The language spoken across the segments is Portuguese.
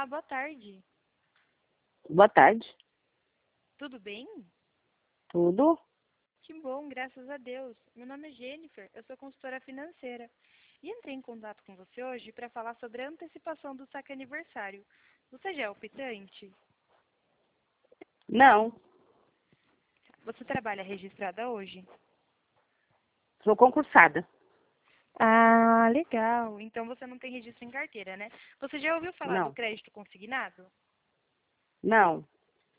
Olá, boa tarde. Boa tarde. Tudo bem? Tudo? Que bom, graças a Deus. Meu nome é Jennifer, eu sou consultora financeira. E entrei em contato com você hoje para falar sobre a antecipação do saque aniversário. Você já é optante? Não. Você trabalha registrada hoje? Sou concursada. Ah, legal. Então você não tem registro em carteira, né? Você já ouviu falar do Não. crédito consignado? Não.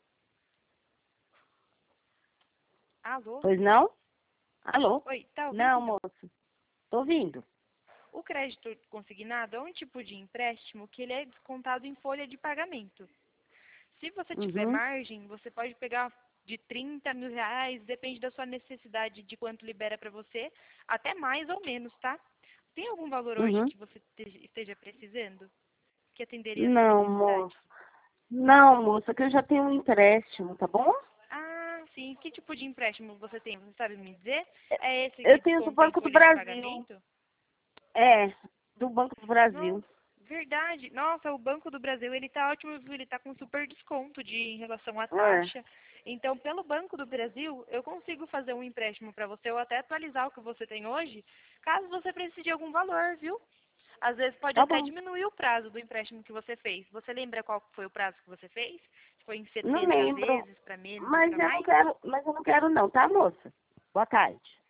Alô? Pois não? Alô? Oi, tá Não, ouvindo? moça. Tô ouvindo. O crédito consignado é um tipo de empréstimo que ele é descontado em folha de pagamento. Se você tiver Uhum. margem, você pode pegar de 30 mil reais, depende da sua necessidade de quanto libera para você, até mais ou menos, tá? Tem algum valor hoje Uhum. que você esteja precisando, que atenderia a sua Não, necessidade? moça. Não, moça, que eu já tenho um empréstimo, tá bom? Ah, sim. Que tipo de empréstimo você tem? Você sabe me dizer? É esse Eu que tenho do desconta em Banco do folha de Brasil. pagamento? É, do Banco do Não, Brasil. verdade. Nossa, o Banco do Brasil, ele tá ótimo, viu? Ele tá com super desconto em relação à É. taxa. Então, pelo Banco do Brasil, eu consigo fazer um empréstimo para você ou até atualizar o que você tem hoje, caso você precise de algum valor, viu? Às vezes pode Tá até bom. diminuir o prazo do empréstimo que você fez. Você lembra qual foi o prazo que você fez? Foi em Não 70 lembro. vezes, para menos ou para mais? Mas eu não quero não, tá, moça? Boa tarde.